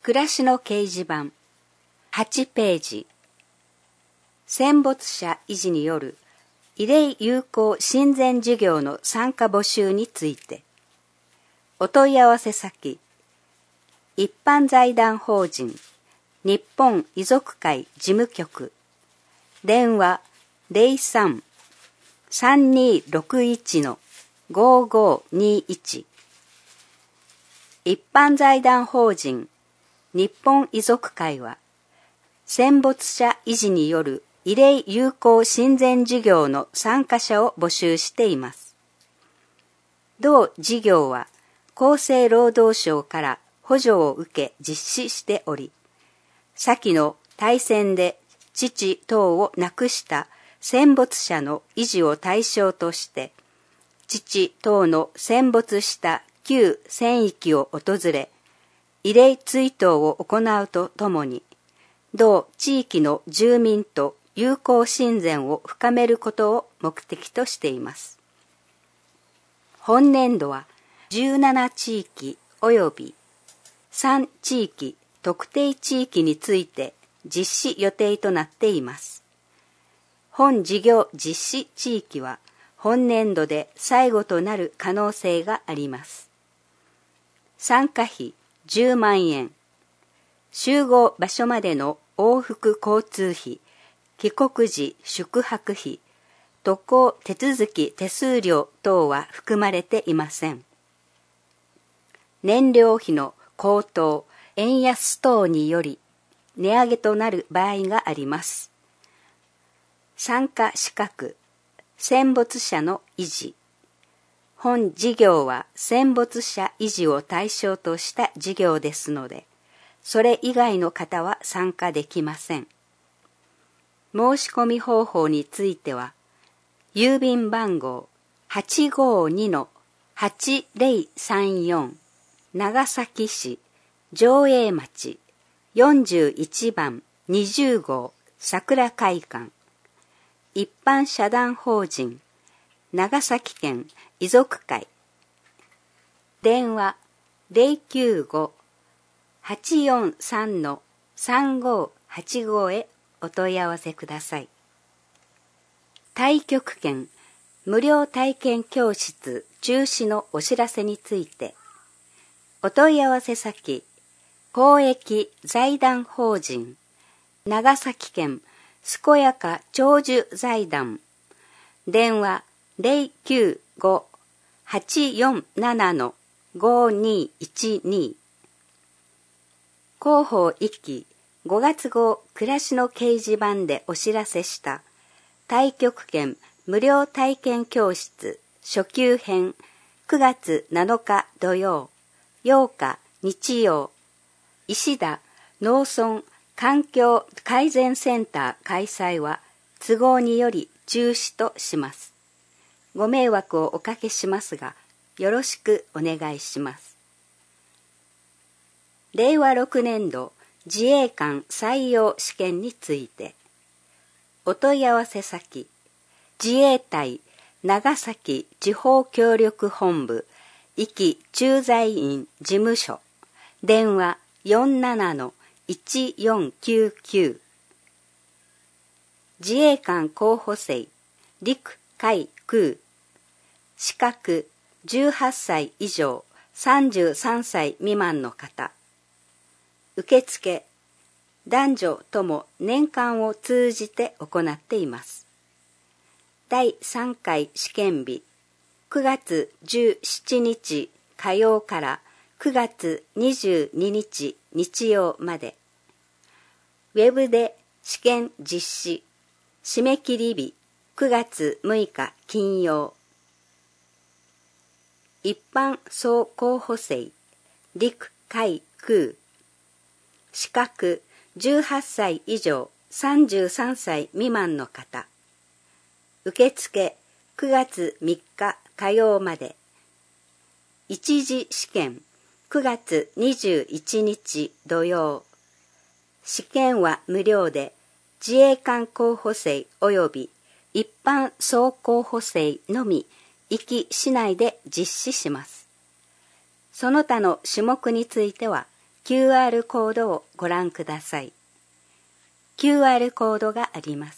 暮らしの掲示板8ページ。戦没者維持による慰霊友好親善事業の参加募集について。お問い合わせ先、一般財団法人日本遺族会事務局、電話03-3261-5521。一般財団法人日本遺族会は、戦没者維持による慰霊友好親善事業の参加者を募集しています。同事業は厚生労働省から補助を受け実施しており、先の大戦で父等を亡くした戦没者の維持を対象として、父等の戦没した旧戦域を訪れ、慰霊追悼を行うとともに、同地域の住民と友好親善を深めることを目的としています。本年度は17地域及び3地域特定地域について実施予定となっています。本事業実施地域は本年度で最後となる可能性があります。参加費10万円、集合場所までの往復交通費、帰国時宿泊費、渡航手続き手数料等は含まれていません。燃料費の高騰、円安等により値上げとなる場合があります。参加資格、戦没者の維持。本事業は戦没者維持を対象とした事業ですので、それ以外の方は参加できません。申し込み方法については、郵便番号 852-8034 長崎市上栄町41番20号桜会館、一般社団法人長崎県遺族会、電話095-843-3585へお問い合わせください。太極拳無料体験教室中止のお知らせについて、お問い合わせ先、公益財団法人長崎県健やか長寿財団、電話095-847-5212。広報1期5月号暮らしの掲示板でお知らせした太極拳無料体験教室初級編9月7日土曜、8日日曜、石田農村環境改善センター開催は都合により中止とします。ご迷惑をおかけしますが、よろしくお願いします。令和6年度自衛官採用試験について、お問い合わせ先、自衛隊長崎地方協力本部壱岐駐在員事務所、電話47-1499。自衛官候補生、陸海空、資格18歳以上33歳未満の方。受付、男女とも年間を通じて行っています。第3回試験日、9月17日火曜から9月22日日曜まで。ウェブで試験実施、締め切り日9月6日金曜。一般総候補生、陸海空、資格18歳以上33歳未満の方。受付9月3日火曜まで。一次試験9月21日土曜。試験は無料で、自衛官候補生及び一般総候補生のみ壱岐市内で実施します。その他の種目については、 QR コードをご覧ください。QR コードがあります。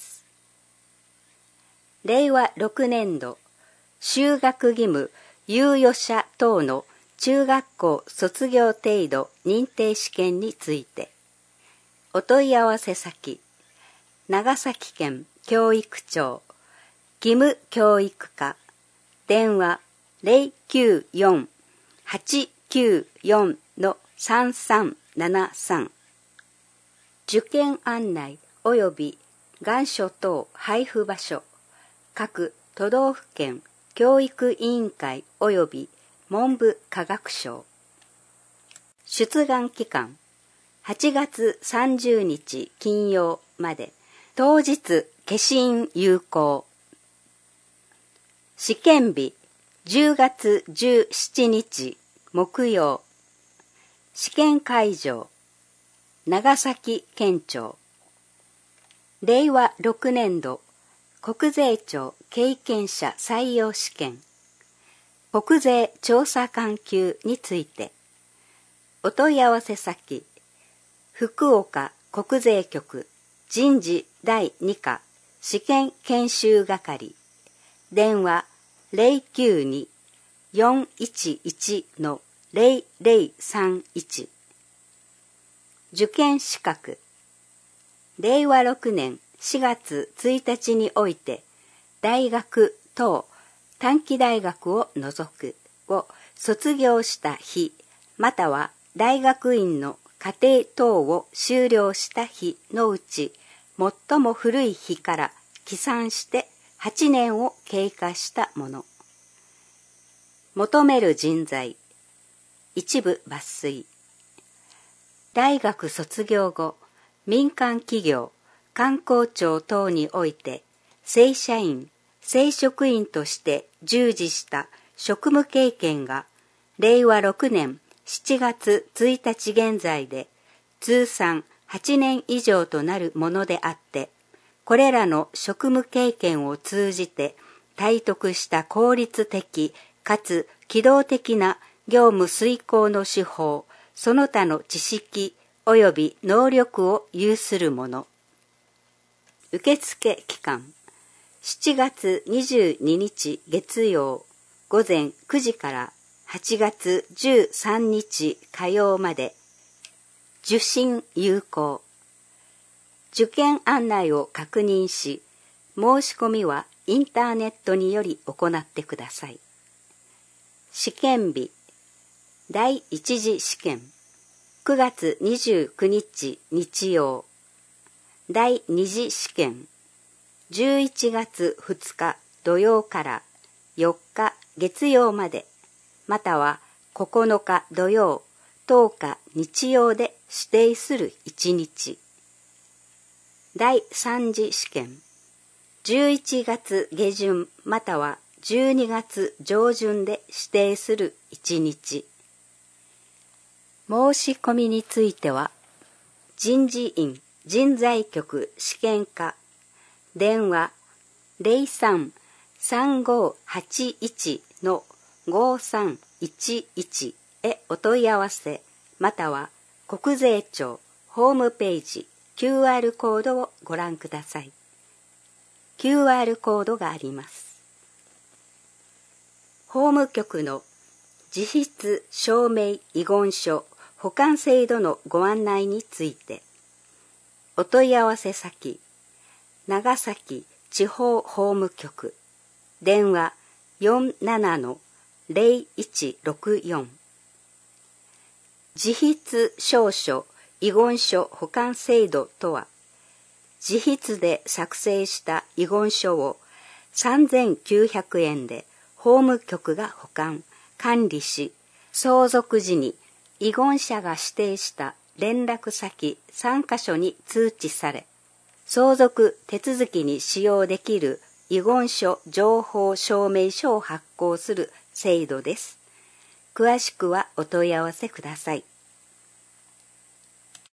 令和6年度修学義務猶予者等の中学校卒業程度認定試験について、お問い合わせ先、長崎県教育庁義務教育課、電話 094-894-3373、受験案内及び願書等配布場所、各都道府県教育委員会及び文部科学省。出願期間8月30日金曜まで、当日消印有効。試験日10月17日木曜。試験会場長崎県庁。令和6年度国税庁経験者採用試験国税調査官級について、お問い合わせ先、福岡国税局人事第2課試験研修係、電話 092-411-0031。受験資格、令和6年4月1日において、大学等短期大学を除くを卒業した日、または大学院の課程等を修了した日のうち、最も古い日から起算して8年を経過したもの。求める人材、一部抜粋。大学卒業後、民間企業、官公庁等において、正社員、正職員として従事した職務経験が、令和6年7月1日現在で、通算8年以上となるものであって、これらの職務経験を通じて体得した効率的かつ機動的な業務遂行の手法、その他の知識及び能力を有するもの。受付期間、7月22日月曜午前9時から8月13日火曜まで。受信有効。受験案内を確認し、申し込みはインターネットにより行ってください。試験日、第一次試験、9月29日日曜。第二次試験、11月2日土曜から4日月曜まで、または9日土曜、10日日曜で指定する1日。第3次試験、11月下旬または12月上旬で指定する1日。申し込みについては、人事院人材局試験課、電話 03-3581-5311 へお問い合わせ、または国税庁ホームページ QR コードをご覧ください。QR コードがあります。法務局の自筆証明遺言書保管制度のご案内について、お問い合わせ先、長崎地方法務局、電話 47-0164。自筆証書遺言書保管制度とは、自筆で作成した遺言書を3900円で法務局が保管、管理し、相続時に遺言者が指定した連絡先3カ所に通知され、相続手続きに使用できる遺言書情報証明書を発行する制度です。詳しくはお問い合わせください。